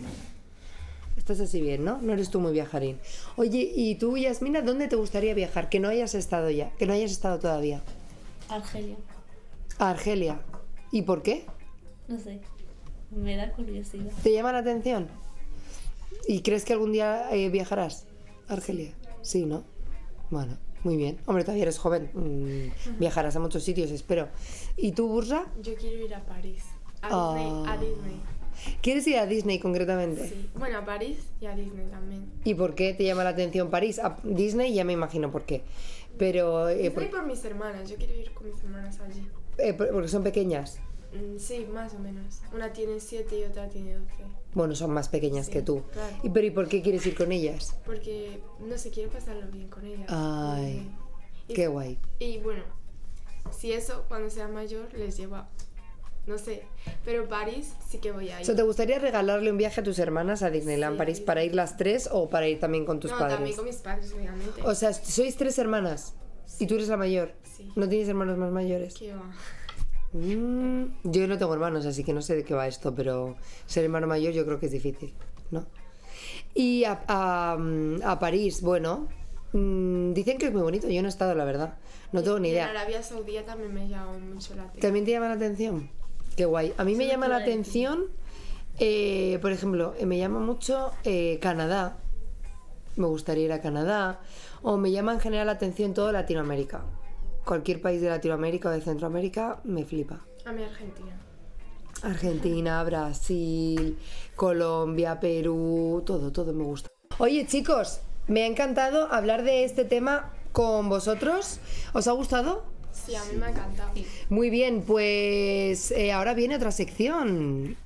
Estás así bien, ¿no? No eres tú muy viajarín. Oye, ¿y tú, Yasmina, dónde te gustaría viajar? Que no hayas estado ya, que no hayas estado todavía. Argelia. A Argelia. ¿Y por qué? No sé. Me da curiosidad. ¿Te llama la atención? ¿Y crees que algún día eh, viajarás a Argelia? Sí, ¿no? Bueno, muy bien. Hombre, todavía eres joven. Mm, viajarás a muchos sitios, espero. ¿Y tú, Bursa? Yo quiero ir a París. A Ah. Disney. A Disney. ¿Quieres ir a Disney concretamente? Sí. Bueno, a París y a Disney también. ¿Y por qué te llama la atención París? A Disney ya me imagino por qué. Pero... eh, Disney por- por mis hermanas. Yo quiero ir con mis hermanas allí. eh, por- porque son pequeñas. Mm, sí, más o menos. Una tiene siete y otra tiene doce. Bueno, son más pequeñas Sí, que tú. claro. ¿Y, pero, ¿y por qué quieres ir con ellas? Porque, no sé, quiero pasarlo bien con ellas. Ay, Y- qué guay. Y bueno, si eso, cuando sea mayor, les lleva no sé. Pero París sí que voy a O ir. sea, ¿te gustaría regalarle un viaje a tus hermanas a Disneyland Sí. París para ir las tres o para ir también con tus no, padres? también con mis padres, obviamente. O sea, sois tres hermanas y tú eres la mayor. Sí. ¿No tienes hermanos más mayores? ¿Qué va? Mm, yo no tengo hermanos, así que no sé de qué va esto, pero ser hermano mayor yo creo que es difícil, ¿no? Y a, a, a París, bueno, mmm, dicen que es muy bonito, yo no he estado, la verdad, no tengo ni Y en idea. Arabia Saudí también me llama mucho la atención. ¿También te llama la atención? Qué guay. A mí me Sí, llama la claro. atención, eh, por ejemplo, eh, me llama mucho eh, Canadá, me gustaría ir a Canadá, o me llama en general la atención todo Latinoamérica. Cualquier país de Latinoamérica o de Centroamérica me flipa. A mí Argentina. Argentina, Brasil, Colombia, Perú, todo, todo me gusta. Oye, chicos, me ha encantado hablar de este tema con vosotros. ¿Os ha gustado? Sí, a mí me ha encantado. Muy bien, pues eh, ahora viene otra sección.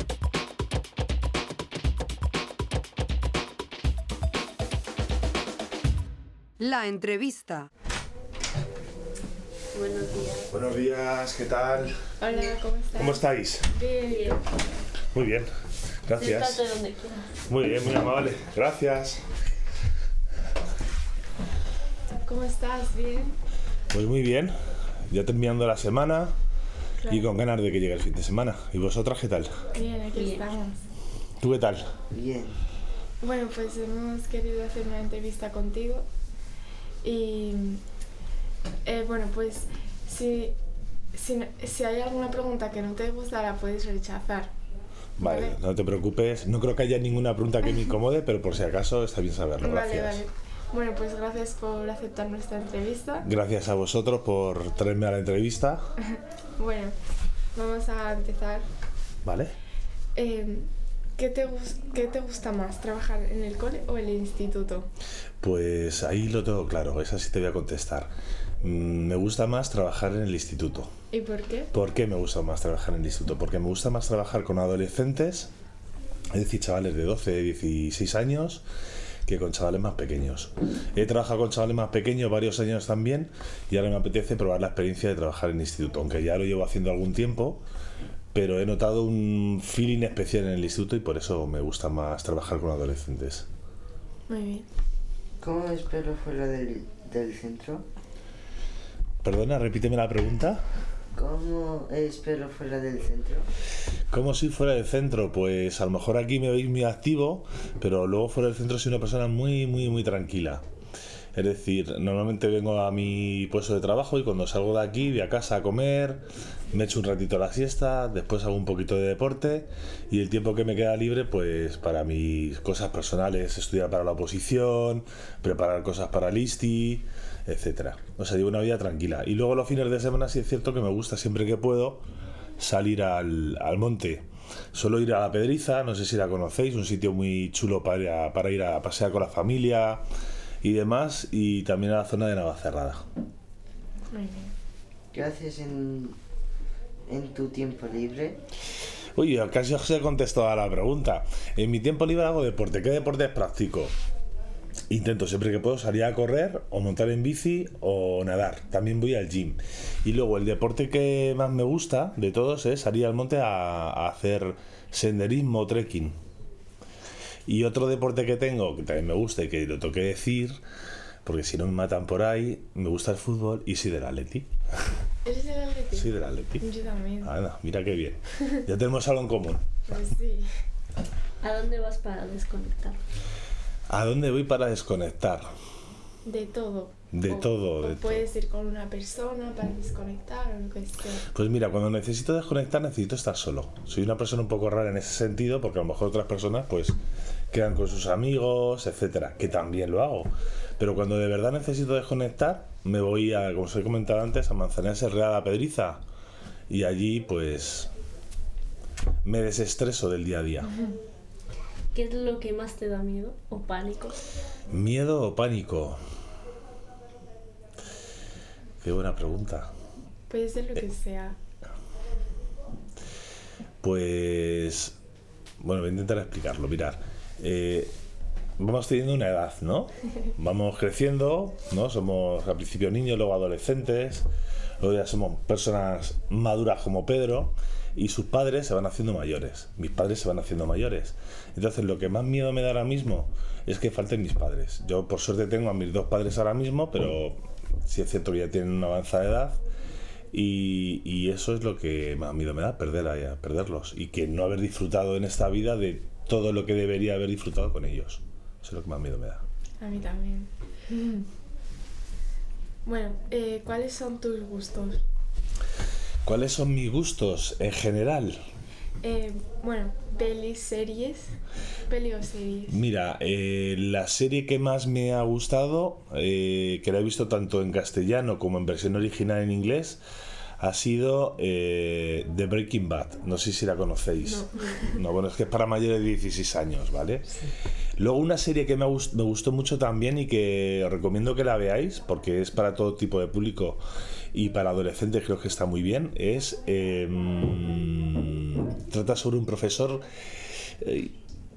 La entrevista. Buenos días. Buenos días, ¿qué tal? Hola, ¿cómo estás? ¿Cómo estáis? Bien. Bien. Muy bien, gracias. Siéntate donde quieras. Muy bien, muy amable, gracias. ¿Cómo estás? Bien. Pues muy bien, ya terminando la semana y con ganas de que llegue el fin de semana. ¿Y vosotras qué tal? Bien, aquí Bien. estamos. ¿Tú qué tal? Bien. Bueno, pues hemos querido hacer una entrevista contigo y eh, bueno, pues si, si, si hay alguna pregunta que no te gusta la puedes rechazar. Vale, Vale. no te preocupes, no creo que haya ninguna pregunta que me incomode, pero por si acaso está bien saberlo, Vale, gracias. vale. Bueno, pues gracias por aceptar nuestra entrevista. Gracias a vosotros por traerme a la entrevista, Bueno, vamos a empezar. ¿vale? Eh, ¿qué, te, gus- ¿Qué te gusta más, trabajar en el cole o en el instituto? Pues ahí lo tengo claro, esa sí te voy a contestar. Mm, Me gusta más trabajar en el instituto. ¿Y por qué? ¿Por qué me gusta más trabajar en el instituto? Porque me gusta más trabajar con adolescentes, es decir, chavales de doce, dieciséis años, que con chavales más pequeños. He trabajado con chavales más pequeños varios años también y ahora me apetece probar la experiencia de trabajar en el instituto, aunque ya lo llevo haciendo algún tiempo, pero he notado un feeling especial en el instituto y por eso me gusta más trabajar con adolescentes. Muy bien. ¿Cómo es verlo fuera del, del centro? Perdona, repíteme la pregunta. ¿Cómo es verlo fuera del centro? ¿Cómo soy fuera del centro? Pues a lo mejor aquí me veis muy activo, pero luego fuera del centro soy una persona muy, muy, muy tranquila. Es decir, normalmente vengo a mi puesto de trabajo y cuando salgo de aquí, voy a casa a comer, me echo un ratito a la siesta, después hago un poquito de deporte y el tiempo que me queda libre, pues para mis cosas personales, estudiar para la oposición, preparar cosas para el ISTI, etcétera. O sea, llevo una vida tranquila. Y luego los fines de semana sí es cierto que me gusta siempre que puedo salir al, al monte. Suelo ir a la Pedriza, no sé si la conocéis, un sitio muy chulo para ir a, para ir a pasear con la familia y demás, y también a la zona de Navacerrada. Muy bien. ¿Qué haces en, en tu tiempo libre? Uy, casi os he contestado a la pregunta. En mi tiempo libre hago deporte. ¿Qué deportes practico? Intento siempre que puedo salir a correr o montar en bici o nadar. También voy al gym. Y luego el deporte que más me gusta de todos es salir al monte a, a hacer senderismo o trekking. Y otro deporte que tengo, que también me gusta y que lo tengo que decir, porque si no me matan por ahí, me gusta el fútbol y soy del Atleti. ¿Eres del Atleti? Soy del Atleti. Yo también. Anda, mira qué bien. Ya tenemos algo en común. Pues sí. ¿A dónde vas para desconectar? ¿A dónde voy para desconectar? De todo. De O- todo, o de puedes ir con una persona para desconectar o lo que sea. Pues mira, cuando necesito desconectar necesito estar solo. Soy una persona un poco rara en ese sentido, porque a lo mejor otras personas pues quedan con sus amigos, etcétera, que también lo hago. Pero cuando de verdad necesito desconectar, me voy a, como os he comentado antes, a Manzanares el Real, a Pedriza, y allí pues me desestreso del día a día. ¿Qué es lo que más te da miedo o pánico? ¿Miedo o pánico? Qué buena pregunta. Puede ser lo que sea. Pues, bueno, voy a intentar explicarlo. Mirad, eh, vamos teniendo una edad, ¿no? Vamos creciendo, ¿no? Somos al principio niños, luego adolescentes, luego ya somos personas maduras como Pedro, y sus padres se van haciendo mayores. Mis padres se van haciendo mayores. Entonces, lo que más miedo me da ahora mismo es que falten mis padres. Yo, por suerte, tengo a mis dos padres ahora mismo, pero sí es cierto que ya tienen una avanzada edad. Y, y eso es lo que más miedo me da, perder a, perderlos. Y que no haber disfrutado en esta vida de todo lo que debería haber disfrutado con ellos. Eso es lo que más miedo me da. A mí también. Bueno, eh, ¿cuáles son tus gustos? ¿Cuáles son mis gustos en general? Eh, bueno, pelis, series. Peli o series. Mira, eh, la serie que más me ha gustado, eh, que la he visto tanto en castellano como en versión original en inglés, ha sido eh, The Breaking Bad. No sé si la conocéis. No. No, bueno, es que es para mayores de dieciséis años, ¿vale? Sí. Luego una serie que me, gust- me gustó mucho también y que os recomiendo que la veáis, porque es para todo tipo de público y para adolescentes, creo que está muy bien, es... Eh, trata sobre un profesor... Eh,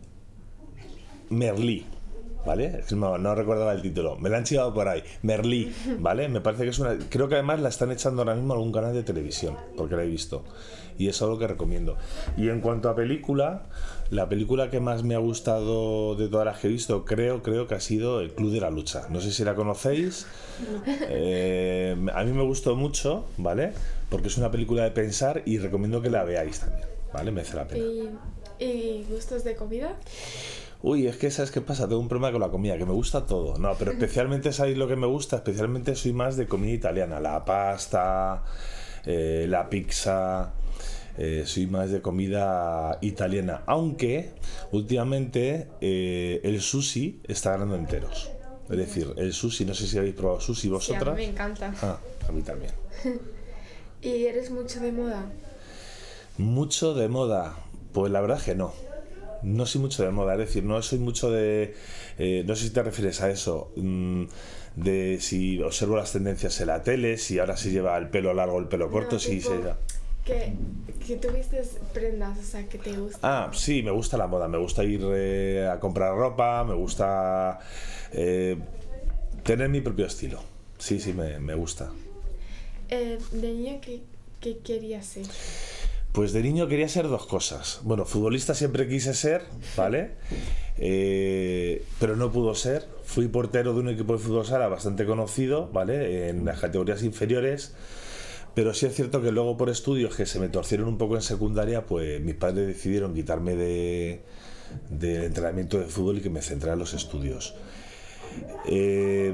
Merlí, ¿vale? No, no recordaba el título, me la han chivado por ahí. Merlí, ¿vale? Me parece que es una... Creo que además la están echando ahora mismo a algún canal de televisión, porque la he visto. Y es algo que recomiendo. Y en cuanto a película, la película que más me ha gustado de todas las que he visto, creo, creo que ha sido El Club de la Lucha. No sé si la conocéis. Eh, a mí me gustó mucho, ¿vale? Porque es una película de pensar y recomiendo que la veáis también, ¿vale? Merece la pena. ¿Y, y gustos de comida? Uy, es que ¿sabes qué pasa? Tengo un problema con la comida, que me gusta todo. No, pero especialmente, ¿sabéis lo que me gusta? Especialmente soy más de comida italiana. La pasta, eh, la pizza... Eh, soy más de comida italiana. Aunque, últimamente, eh, el sushi está ganando enteros. Es decir, el sushi, no sé si habéis probado sushi vosotras. Sí, a mí me encanta. Ah, a mí también. ¿Y eres mucho de moda? Mucho de moda. Pues la verdad es que no. No soy mucho de moda, es decir, no soy mucho de... Eh, no sé si te refieres a eso, mmm, de si observo las tendencias en la tele, si ahora se lleva el pelo largo, el pelo corto, no, si tipo, se... Que, que tuviste prendas, o sea, que te gusta. Ah, sí, me gusta la moda, me gusta ir eh, a comprar ropa, me gusta eh, tener mi propio estilo. Sí, sí, me, me gusta. Eh, de niño, ¿qué, qué querías ser? Pues de niño quería ser dos cosas. Bueno, futbolista siempre quise ser, ¿vale? Eh, pero no pudo ser. Fui portero de un equipo de fútbol sala bastante conocido, ¿vale? En las categorías inferiores. Pero sí es cierto que luego por estudios que se me torcieron un poco en secundaria, pues mis padres decidieron quitarme de, de entrenamiento de fútbol y que me centrara en los estudios. Eh,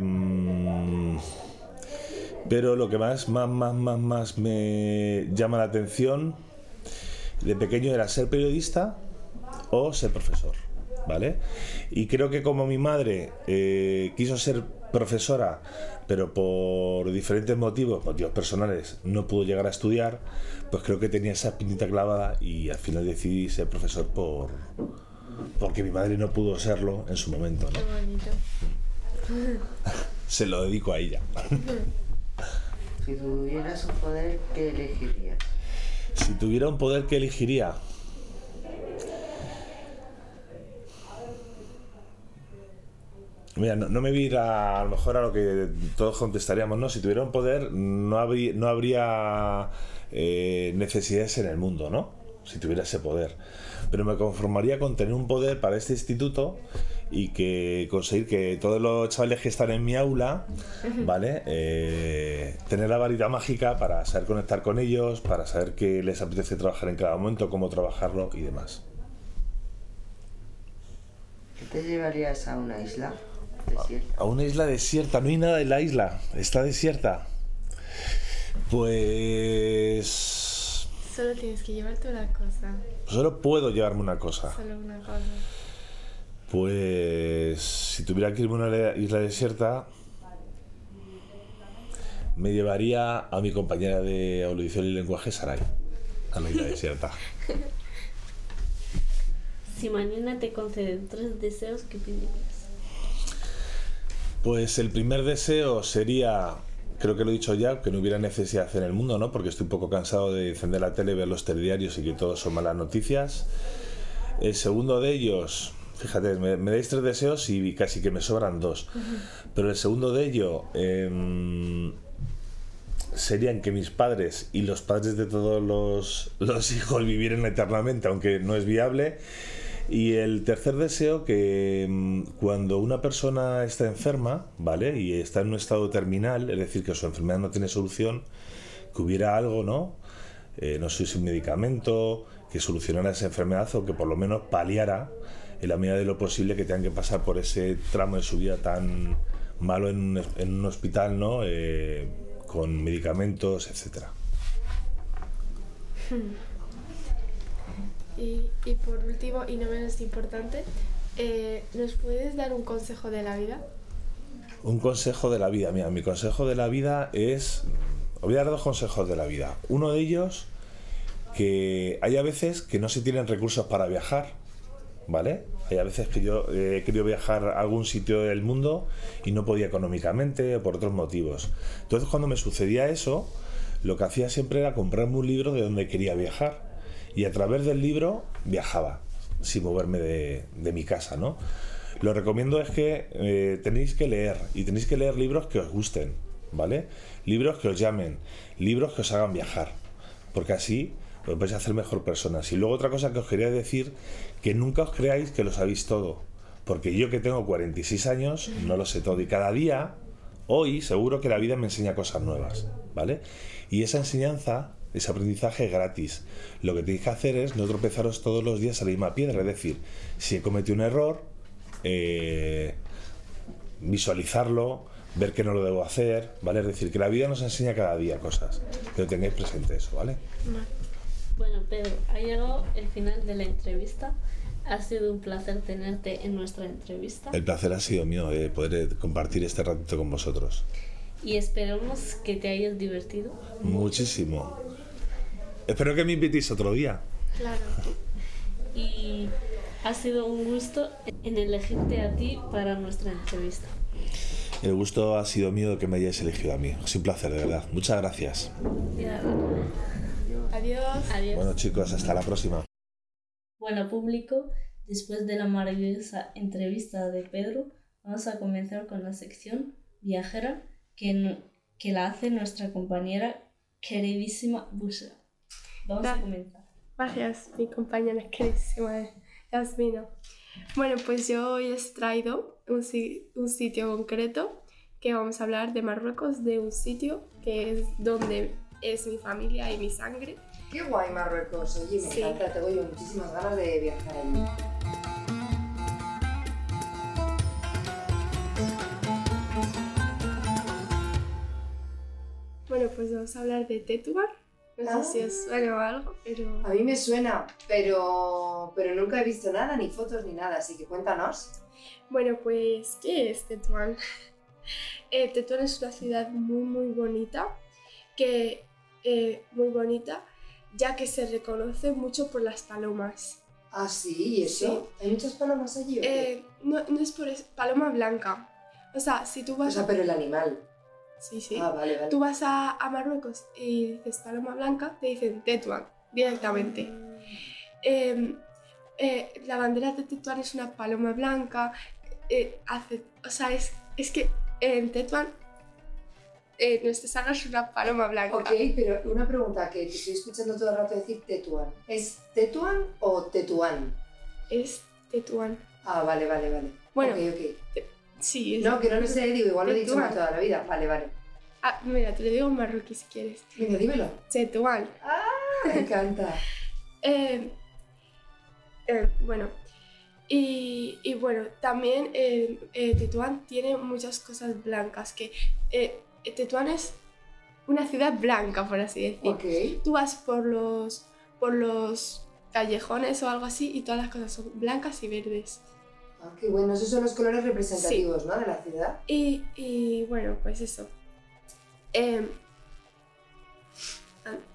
pero lo que más, más, más, más, más me llama la atención de pequeño era ser periodista o ser profesor, ¿vale? Y creo que como mi madre eh, quiso ser profesora, pero por diferentes motivos, motivos personales, no pudo llegar a estudiar, pues creo que tenía esa espinita clavada y al final decidí ser profesor por porque mi madre no pudo serlo en su momento, ¿no? Qué bonito. Se lo dedico a ella. Si tuvieras un poder, ¿qué elegirías? Si tuviera un poder, ¿qué elegiría? Mira, no, no me voy a ir a, a lo mejor a lo que todos contestaríamos, ¿no? Si tuviera un poder, no habría, no habría eh, necesidades en el mundo, ¿no? Si tuviera ese poder. Pero me conformaría con tener un poder para este instituto y que conseguir que todos los chavales que están en mi aula, ¿vale? Eh, tener la varita mágica para saber conectar con ellos, para saber qué les apetece trabajar en cada momento, cómo trabajarlo y demás. ¿Qué te llevarías a una isla desierta? A una isla desierta, no hay nada en la isla, está desierta. Pues... Solo tienes que llevarte una cosa. Solo puedo llevarme una cosa. Solo una cosa. Pues si tuviera que irme a una isla desierta, me llevaría a mi compañera de audición y lenguaje, Saray, a la isla desierta. Si mañana te conceden tres deseos, ¿qué pedirías? Pues el primer deseo sería, creo que lo he dicho ya, que no hubiera necesidad en el mundo, ¿no? Porque estoy un poco cansado de encender la tele, ver los telediarios y que todos son malas noticias. El segundo de ellos, Fíjate, me, me dais tres deseos y casi que me sobran dos. Pero el segundo de ello eh, serían que mis padres y los padres de todos los, los hijos vivieran eternamente, aunque no es viable. Y el tercer deseo, que cuando una persona está enferma, ¿vale? Y está en un estado terminal, es decir, que su enfermedad no tiene solución, que hubiera algo, ¿no? Eh, no sé si un medicamento que solucionara esa enfermedad o que por lo menos paliara en la medida de lo posible que tengan que pasar por ese tramo de su vida tan malo en un, en un hospital, ¿no? Eh, con medicamentos, etcétera. Y, y por último, y no menos importante, eh, ¿nos puedes dar un consejo de la vida? Un consejo de la vida. Mira, mi consejo de la vida es... Os voy a dar dos consejos de la vida. Uno de ellos, que hay a veces que no se tienen recursos para viajar, ¿vale? Hay a veces que yo he querido viajar a algún sitio del mundo y no podía económicamente o por otros motivos. Entonces, cuando me sucedía eso, lo que hacía siempre era comprarme un libro de donde quería viajar y a través del libro viajaba, sin moverme de, de mi casa, ¿no? Lo recomiendo es que eh, tenéis que leer y tenéis que leer libros que os gusten, ¿vale? Libros que os llamen, libros que os hagan viajar, porque así os vais a hacer mejor personas. Y luego otra cosa que os quería decir, que nunca os creáis que lo sabéis todo, porque yo que tengo cuarenta y seis años no lo sé todo y cada día, hoy seguro que la vida me enseña cosas nuevas, ¿vale? Y esa enseñanza, ese aprendizaje es gratis. Lo que tenéis que hacer es no tropezaros todos los días a la misma piedra, es decir, si he cometido un error, eh, visualizarlo, ver que no lo debo hacer, ¿vale? Es decir, que la vida nos enseña cada día cosas, pero tengáis presente eso, ¿vale? Bueno, Pedro, ha llegado el final de la entrevista. Ha sido un placer tenerte en nuestra entrevista. El placer ha sido mío, eh, poder compartir este ratito con vosotros. Y esperamos que te hayas divertido. Muchísimo. Espero que me invitéis otro día. Claro. Y ha sido un gusto en elegirte a ti para nuestra entrevista. El gusto ha sido mío de que me hayáis elegido a mí. Es un placer, de verdad. Muchas gracias. Ya. Adiós. Adiós. Bueno, chicos, hasta la próxima. Bueno, público, después de la maravillosa entrevista de Pedro, vamos a comenzar con la sección viajera que, que la hace nuestra compañera queridísima Bushra. Vamos a comenzar. Gracias, mi compañera queridísima Yasmina. Bueno, pues yo hoy he traído un, un sitio concreto que vamos a hablar de Marruecos, de un sitio que es donde es mi familia y mi sangre. Qué guay Marruecos, oye, me Sí. encanta, tengo yo muchísimas ganas de viajar allí. Bueno, pues vamos a hablar de Tetuán. No Ah. sé si os suena o algo, pero... A mí me suena, pero, pero nunca he visto nada, ni fotos ni nada, así que cuéntanos. Bueno, pues, ¿qué es Tetuán? eh, Tetuán es una ciudad muy, muy bonita, que, eh, muy bonita, ya que se reconoce mucho por las palomas. Ah, sí, ¿y eso? ¿Hay muchas palomas allí o qué? Eh, no, no es por eso, paloma blanca. O sea, si tú O vas sea, a... pero el animal. Sí, sí. Ah, vale, vale. Tú vas a, a Marruecos y dices paloma blanca, te dicen Tetuán, directamente. Eh, eh, la bandera de Tetuán es una paloma blanca. Eh, hace, o sea, es, es que en Tetuán eh, nuestra saga es una paloma blanca. Ok, pero una pregunta que te estoy escuchando todo el rato decir Tetuán. ¿Es Tetuán o Tetuán? Es Tetuán. Ah, vale, vale, vale. Bueno, Ok, ok. Sí, es No, que no lo sé, digo, igual lo he dicho mal Tetuán. toda la vida. Vale, vale. Ah, mira, te lo digo en marroquí si quieres. Venga, dímelo. Tetuán. Me encanta. Eh, eh, bueno, y, y bueno, también eh, eh, Tetuán tiene muchas cosas blancas, que eh, Tetuán es una ciudad blanca, por así decir. Ok. Tú vas por los, por los callejones o algo así y todas las cosas son blancas y verdes. Ah, qué bueno. Esos son los colores representativos, ¿no? De la ciudad. Y, y bueno, pues eso. Eh, an-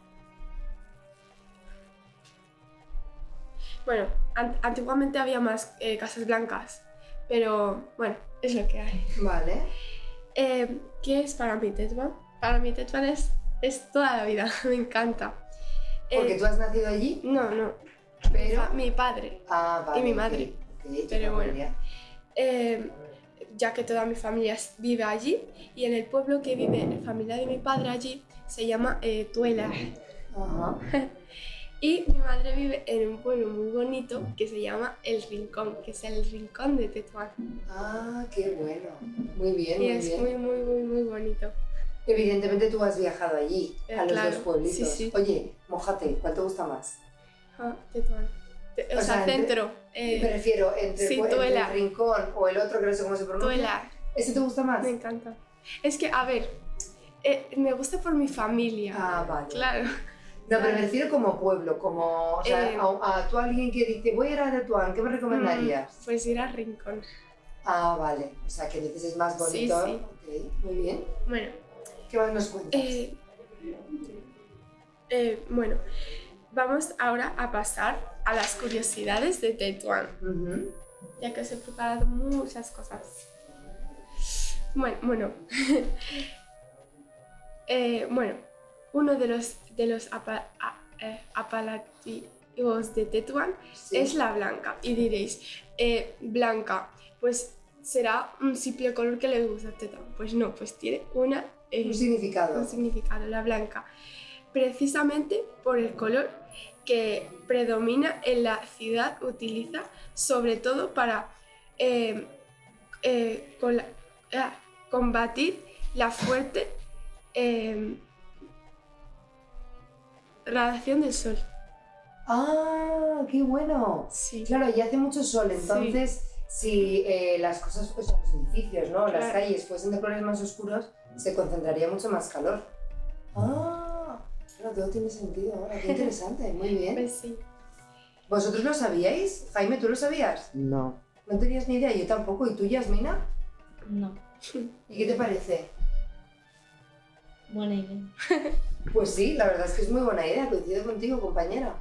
bueno, an- antiguamente había más eh, casas blancas, pero bueno, es lo que hay. Vale. Eh, ¿Qué es para mí Tetuán? Para mí Tetuán es, es toda la vida, me encanta. Eh, Porque tú has nacido allí, No, no, pero... mi padre Ah, vale. y mi ok. madre. Ok, Pero bueno. familia. Eh, ya que toda mi familia vive allí, y en el pueblo que vive la familia de mi padre allí se llama eh, Tuela. Ajá. Y mi madre vive en un pueblo muy bonito que se llama El Rincón, que es el rincón de Tetuán. Ah, qué bueno. Muy bien, Y muy es bien. muy, muy, muy, muy bonito. Evidentemente tú has viajado allí, Eh, a los claro, dos pueblitos. sí, sí. Oye, mójate, ¿cuál te gusta más? Ah, Tetuán. Te- o, O sea, sea, entre- centro. Me Eh, refiero entre, sí, el, pue- entre Tuela. el rincón o el otro que no sé cómo se pronuncia. Tuela. ¿Ese te gusta más? Me encanta. Es que, a ver, eh, me gusta por mi familia. Ah, vale. Claro. No, pero me refiero como pueblo, como, o sea, Eh, a, a tú alguien que dice, voy a ir a Tetuán, ¿qué me recomendarías? Mm, Pues ir al Rincón. Ah, vale, o sea, que dices es más bonito. Sí, Ok, muy bien. Bueno, ¿Qué más nos cuentas? eh, eh, bueno, vamos ahora a pasar a las curiosidades de Tetuán, Ujú. ya que os he preparado muchas cosas. Bueno, bueno, Eh, bueno, uno de los, de los apa, a, eh, apelativos de Tetuán Sí. es la blanca. Y diréis, eh, blanca, pues será un simple color que le gusta a Tetuán. Pues no, pues tiene una, eh, Un significado. un significado, la blanca. Precisamente por el color que predomina en la ciudad, utiliza sobre todo para eh, eh, con la- ah, combatir la fuerte eh, radiación del sol. Ah, qué bueno. Sí. Claro, y hace mucho sol, entonces si eh, las cosas, o sea, los edificios, ¿no? Las Claro. calles fuesen de colores más oscuros, se concentraría mucho más calor. Ah, claro, todo tiene sentido ahora, qué interesante, muy bien. Pues sí. ¿Vosotros lo sabíais? Jaime, ¿tú lo sabías? No. No tenías ni idea, yo tampoco. ¿Y tú, Yasmina? No, ¿Y qué te parece? buena idea. Pues sí, la verdad es que es muy buena idea, coincido contigo, compañera.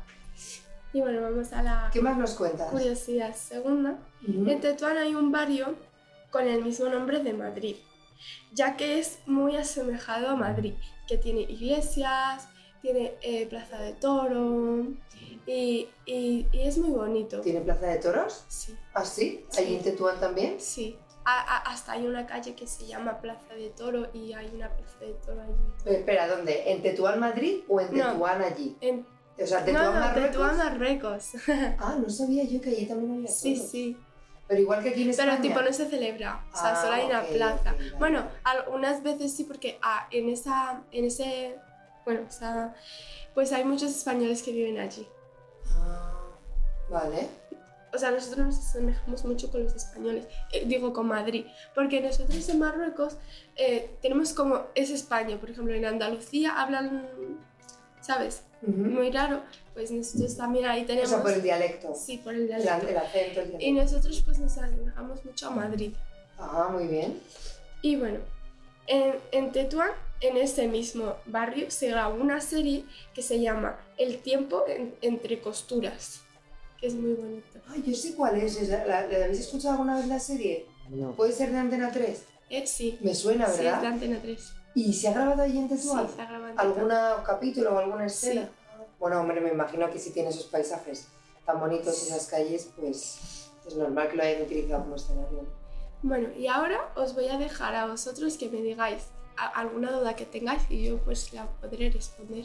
Y bueno, vamos a la ¿Qué más nos cuentas? curiosidad segunda. Ujú. En Tetuán hay un barrio con el mismo nombre de Madrid, ya que es muy asemejado a Madrid, que tiene iglesias, tiene eh, plaza de toro y, y- y es muy bonito. ¿Tiene plaza de toros? Sí, ¿Ah, sí? ¿Allí en Tetuán también? sí. A- a- hasta hay una calle que se llama Plaza de Toro y hay una plaza de toro allí. Eh, espera, ¿dónde? ¿En Tetuán, Madrid o en No. Tetuán allí? En, O sea, no, ¿Tetuán, no, Marruecos? Tetuán, Marruecos. Ah, no sabía yo que allí también había Sí, toros. sí. Pero igual que aquí en España. Pero tipo no se celebra, o sea, Ah, solo hay una ok, plaza. ok, vale. Bueno, algunas veces sí, porque ah, en esa, en ese, bueno, o sea, pues hay muchos españoles que viven allí. Ah, vale. O sea, nosotros nos asemejamos mucho con los españoles, eh, digo con Madrid, porque nosotros en Marruecos eh, tenemos como, es España, por ejemplo, en Andalucía hablan, ¿sabes? Ujú. Muy raro, pues nosotros también ahí O tenemos... sea, por el dialecto. Sí, por el El, dialecto. el acento, el Y dialecto. nosotros pues nos asemejamos mucho a Madrid. Ah, muy bien. Y bueno, en, en Tetuán, en ese mismo barrio, se grabó una serie que se llama El tiempo en- entre costuras, que es muy bonito. Ay, yo sé cuál es. ¿La, la- la habéis escuchado alguna vez la serie? No. ¿Puede ser de Antena tres? Eh, sí, Me suena, sí, es de ¿verdad? Antena tres. ¿Y se ha grabado allí en Sí, Tetuán? se ha grabado en Tetuán. ¿Algún capítulo o alguna escena? Sí. Bueno, hombre, me imagino que si tiene esos paisajes tan bonitos y esas calles, pues es normal que lo hayan utilizado como escenario. Bueno, y ahora os voy a dejar a vosotros que me digáis a- alguna duda que tengáis y yo pues la podré responder.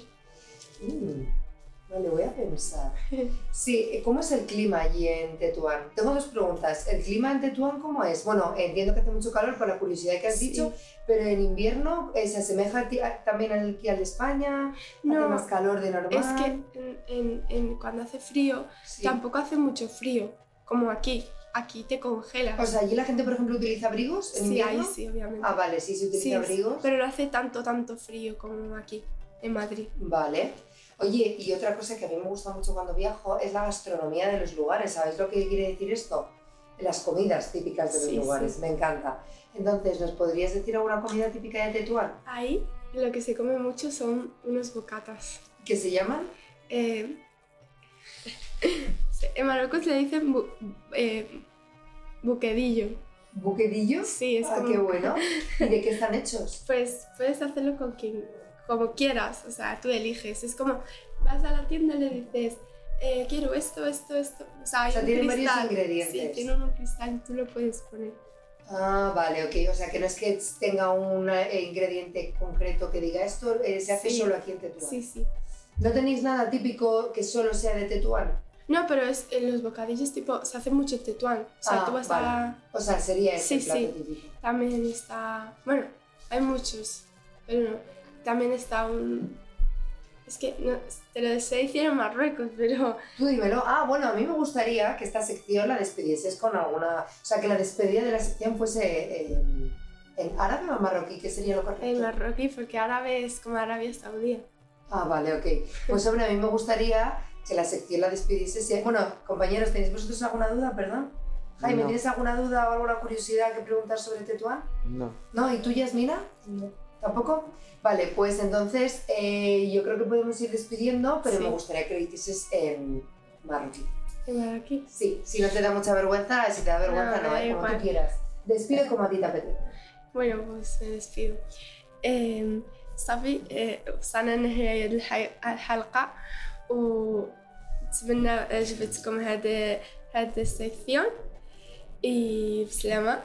Mm, vale, voy a pensar. Sí, ¿cómo es el clima allí en Tetuán? Tengo dos preguntas. ¿El clima en Tetuán cómo es? Bueno, entiendo que hace mucho calor por la curiosidad que has Sí. dicho, pero en invierno eh, se asemeja a ti- a- también al que al de España, hace No, más calor de normal. Es que en, en- en- cuando hace frío, Sí. tampoco hace mucho frío, como aquí. Aquí te congelas. O sea, allí la gente, por ejemplo, utiliza abrigos en sí, invierno. ahí sí, obviamente. Ah, vale, sí se utiliza Sí, abrigos. pero no hace tanto, tanto frío como aquí, en Madrid. Vale. Oye, y otra cosa que a mí me gusta mucho cuando viajo es la gastronomía de los lugares. ¿Sabéis lo que quiere decir esto? Las comidas típicas de los Sí, lugares, sí. me encanta. Entonces, ¿nos podrías decir alguna comida típica de Tetuán? Ahí lo que se come mucho son unos bocatas. ¿Qué se llaman? Eh, en Marruecos le dicen bu- eh, buquedillo. ¿Buquedillos? Sí, es Ah, como... qué bueno. ¿Y de qué están hechos? Pues puedes hacerlo con quien, como quieras, o sea, tú eliges. Es como, vas a la tienda y le dices, eh, quiero esto, esto, esto. O sea, hay O sea, un tiene cristal. varios ingredientes. Sí, tiene un cristal y tú lo puedes poner. Ah, vale, ok. O sea, que no es que tenga un eh, ingrediente concreto que diga esto eh, se hace Sí. solo aquí en Tetuán. Sí, sí. ¿No tenéis nada típico que solo sea de Tetuán? No, pero es en los bocadillos tipo, se hace mucho Tetuán. O sea, Ah, tú vas vale. a... O sea, sería ese Sí, plato sí. típico. También está... Bueno, hay muchos, pero no. También está un... Es que no, te lo sé decir en Marruecos, pero... Tú dímelo. Ah, bueno, a mí me gustaría que esta sección la despidieses con alguna... O sea, que la despedida de la sección fuese eh, en árabe o en marroquí, ¿qué sería lo correcto? En marroquí, porque árabe es como Arabia Saudí. Ah, vale, ok. Pues hombre, a mí me gustaría que la sección la despidiese. Bueno, compañeros, ¿tenéis vosotros alguna duda, perdón? Jaime, No. ¿tienes alguna duda o alguna curiosidad que preguntar sobre Tetuán? No. ¿No? ¿Y tú, Yasmina? No. ¿Tampoco? Vale, pues entonces eh, yo creo que podemos ir despidiendo, pero Sí. me gustaría que lo hicieses en marroquí. En marroquí. Sí, si no te da mucha vergüenza, si te da vergüenza, No, no, me da eh, como tú igual. quieras. Despide como a ti te apetece. Bueno, pues me despido. Eh, صافي وصلنا لنهاية الح- الحلقة ونتمنى عجبتكم هذا هذا السيكسيون اي بسلامة.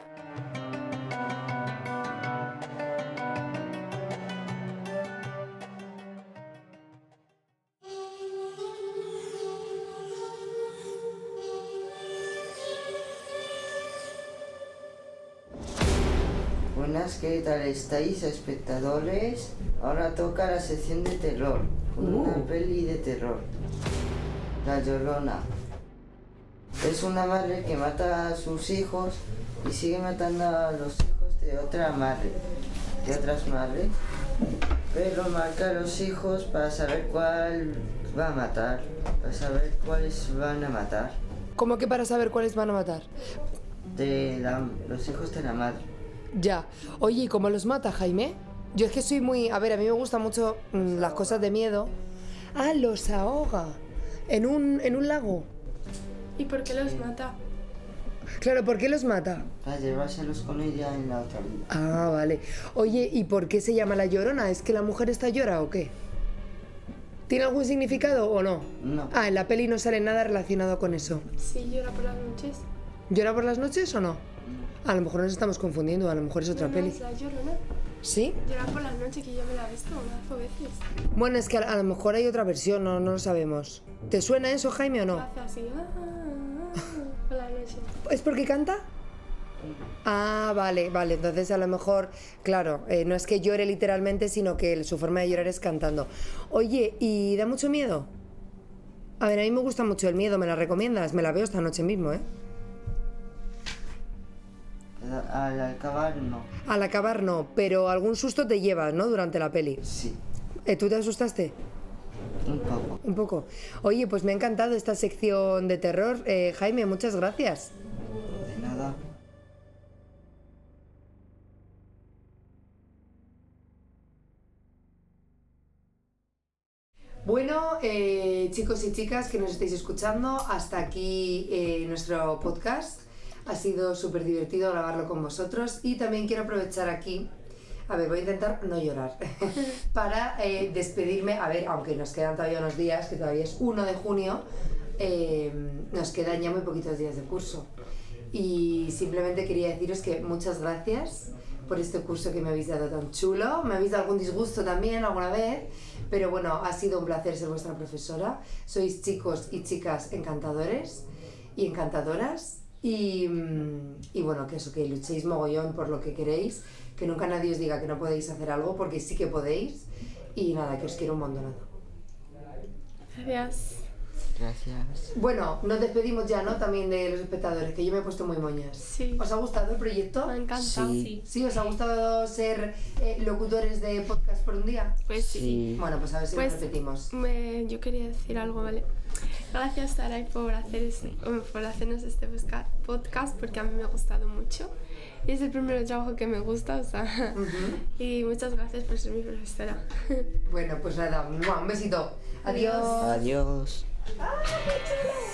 Buenas, ¿qué tal estáis, espectadores? Ahora toca la sección de terror, con una peli de terror. La Llorona. Es una madre que mata a sus hijos y sigue matando a los hijos de otra madre, de otras madres, pero marca a los hijos para saber cuál va a matar, para saber cuáles van a matar, ¿Cómo que para saber cuáles van a matar? de la- los hijos de la madre. Ya. Oye, ¿y cómo los mata, Jaime? Yo es que soy muy... A ver, a mí me gustan mucho mm, las cosas de miedo. Ah, los ahoga. En un, en un lago. ¿Y por qué los mata? Claro, ¿por qué los mata? Para llevárselos con ella en la otra vida. Ah, vale. Oye, ¿y por qué se llama la Llorona? ¿Es que la mujer está llora o qué? ¿Tiene algún significado o no? No. Ah, en la peli no sale nada relacionado con eso. Sí, llora por las noches. ¿Llora por las noches o no? A lo mejor nos estamos confundiendo, a lo mejor es otra No, no, peli. es la Llorona. ¿Sí? Llora por las noches, que yo me la he visto unas veces. Bueno, es que a, a lo mejor hay otra versión, no, no lo sabemos. ¿Te suena eso, Jaime, o no? Hace así, ah, ah, ah, por la noche. ¿Es porque canta? Ah, vale, vale. Entonces a lo mejor, claro, eh, no es que llore literalmente, sino que su forma de llorar es cantando. Oye, ¿y da mucho miedo? A ver, a mí me gusta mucho el miedo, ¿me la recomiendas? Me la veo esta noche mismo, ¿eh? Al acabar, no. Al acabar no, pero algún susto te llevas, ¿no? Durante la peli. Sí, Eh, ¿Tú te asustaste? un poco. Un poco. Oye, pues me ha encantado esta sección de terror. Eh, Jaime, muchas gracias. De nada. Bueno, eh, chicos y chicas que nos estáis escuchando, hasta aquí eh, nuestro podcast. Ha sido súper divertido grabarlo con vosotros y también quiero aprovechar aquí, a ver, voy a intentar no llorar, para eh, despedirme, a ver, aunque nos quedan todavía unos días, que todavía es uno de junio, eh, nos quedan ya muy poquitos días de curso. Y simplemente quería deciros que muchas gracias por este curso que me habéis dado tan chulo. Me habéis dado algún disgusto también alguna vez, pero bueno, ha sido un placer ser vuestra profesora. Sois chicos y chicas encantadores y encantadoras. Y, y bueno, que eso, que luchéis mogollón por lo que queréis, que nunca nadie os diga que no podéis hacer algo, porque sí que podéis. Y nada, que os quiero un montón. Adiós. Gracias. Bueno, nos despedimos ya, ¿no? También de los espectadores, que yo me he puesto muy moñas. Sí. ¿Os ha gustado el proyecto? Me ha encantado. Sí. Sí. ¿Sí? ¿Os ha gustado ser eh, locutores de podcast por un día? Pues sí. Sí. Bueno, pues a ver si Pues- lo repetimos. Me- yo quería decir algo, ¿vale? Gracias, Saray, por, hacer este- um, por hacernos este busca- podcast, porque a mí me ha gustado mucho. Y es el primer trabajo que me gusta, o sea... Ujú. Y muchas gracias por ser mi profesora. Bueno, pues nada, ¡mua! Un besito. Adiós. Adiós. ¡Ay, qué chulo!